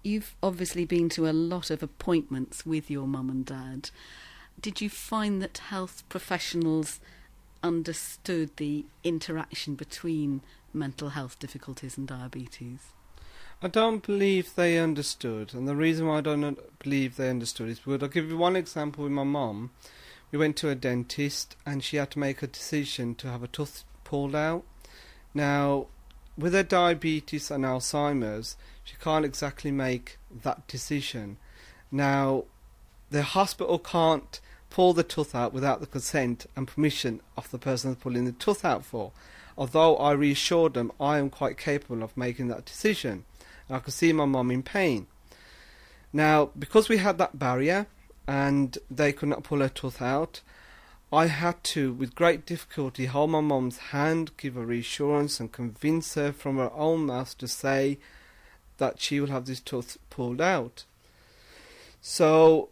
You've obviously been to a lot of appointments with your mum and dad. Did you find that health professionals understood the interaction between mental health difficulties and diabetes? I don't believe they understood, and the reason why I don't believe they understood is because I'll give you one example with my mum. We went to a dentist and she had to make a decision to have a tooth pulled out. Now, with her diabetes and Alzheimer's, she can't exactly make that decision. Now, the hospital can't pull the tooth out without the consent and permission of the person that's pulling the tooth out for. Although I reassured them I am quite capable of making that decision. I could see my mum in pain. Now, because we had that barrier and they could not pull her tooth out, I had to, with great difficulty, hold my mum's hand, give her reassurance and convince her from her own mouth to say that she will have this tooth pulled out. So,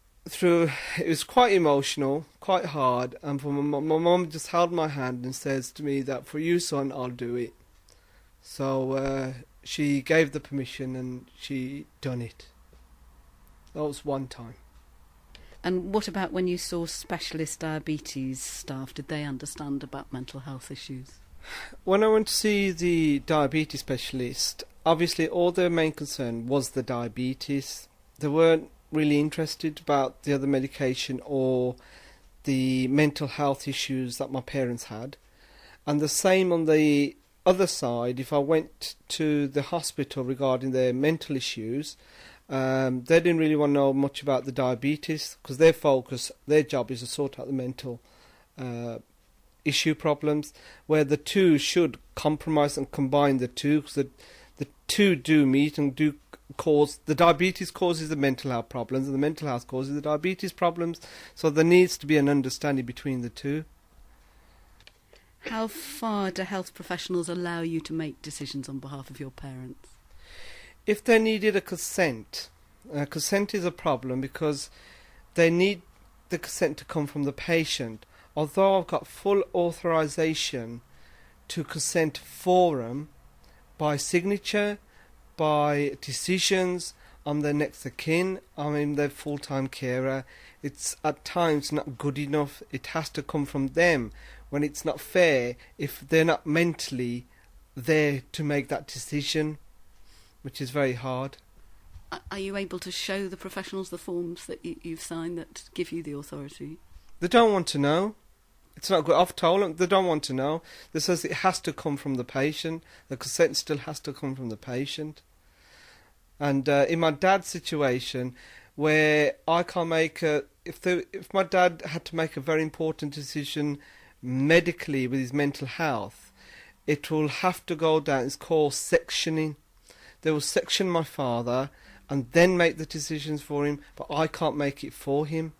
it was quite emotional, quite hard, and my mum just held my hand and says to me that, for you, son, I'll do it. So, she gave the permission and she done it. That was one time. And what about when you saw specialist diabetes staff? Did they understand about mental health issues? When I went to see the diabetes specialist, obviously all their main concern was the diabetes. They weren't really interested about the other medication or the mental health issues that my parents had. And the same on the other side, if I went to the hospital regarding their mental issues, they didn't really want to know much about the diabetes because their job is to sort out the mental issue problems, where the two should compromise and combine the two, because the two do meet and do cause, the diabetes causes the mental health problems and the mental health causes the diabetes problems, so there needs to be an understanding between the two. How far do health professionals allow you to make decisions on behalf of your parents? If they needed a consent is a problem because they need the consent to come from the patient. Although I've got full authorization to consent for them by signature, by decisions, I'm their next of kin, I'm their full-time carer. It's at times not good enough. It has to come from them when it's not fair if they're not mentally there to make that decision, which is very hard. Are you able to show the professionals the forms that you've signed that give you the authority? They don't want to know. It's not good. I've told them they don't want to know. They says it has to come from the patient. The consent still has to come from the patient. And in my dad's situation, where I can't make if my dad had to make a very important decision medically with his mental health, it will have to go down. It's called sectioning. They will section my father and then make the decisions for him, but I can't make it for him.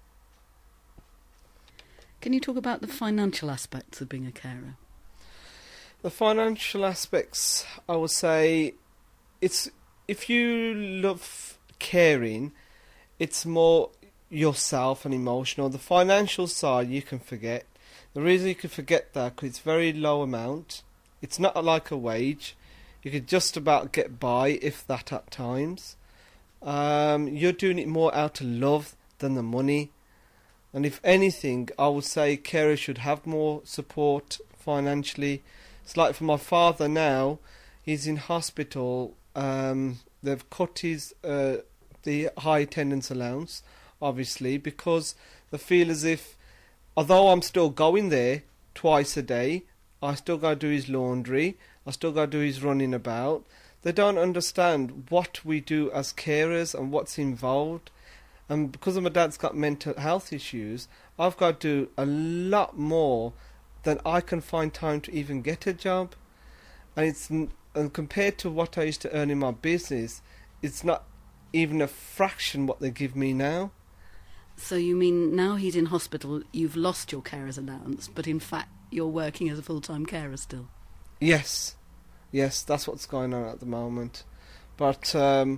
Can you talk about the financial aspects of being a carer? The financial aspects, I would say, it's if you love caring, it's more yourself and emotional. The financial side you can forget. The reason you can forget that because it's very low amount. It's not like a wage. You could just about get by, if that at times. You're doing it more out of love than the money. And if anything, I would say carers should have more support financially. It's like for my father now, he's in hospital. They've cut his the high attendance allowance, obviously, because they feel as if, although I'm still going there twice a day, I still got to do his laundry, I still got to do his running about. They don't understand what we do as carers and what's involved. And because my dad's got mental health issues, I've got to do a lot more than I can find time to even get a job. And compared to what I used to earn in my business, it's not even a fraction what they give me now. So you mean now he's in hospital, you've lost your carer's allowance, but in fact you're working as a full-time carer still? Yes, that's what's going on at the moment. But I'm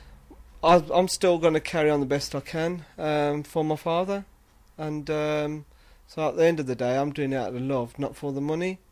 still going to carry on the best I can for my father. And so at the end of the day, I'm doing it out of love, not for the money.